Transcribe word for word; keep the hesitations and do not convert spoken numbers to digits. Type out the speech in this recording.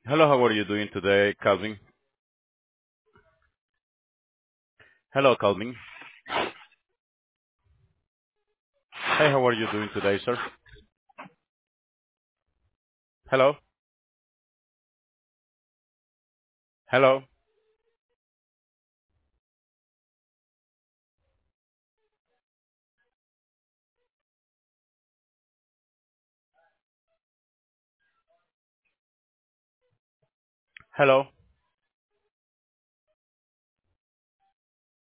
Hello, how are you doing today, Calvin? Hello, Calvin. Hey, how are you doing today, sir? Hello? Hello? Hello?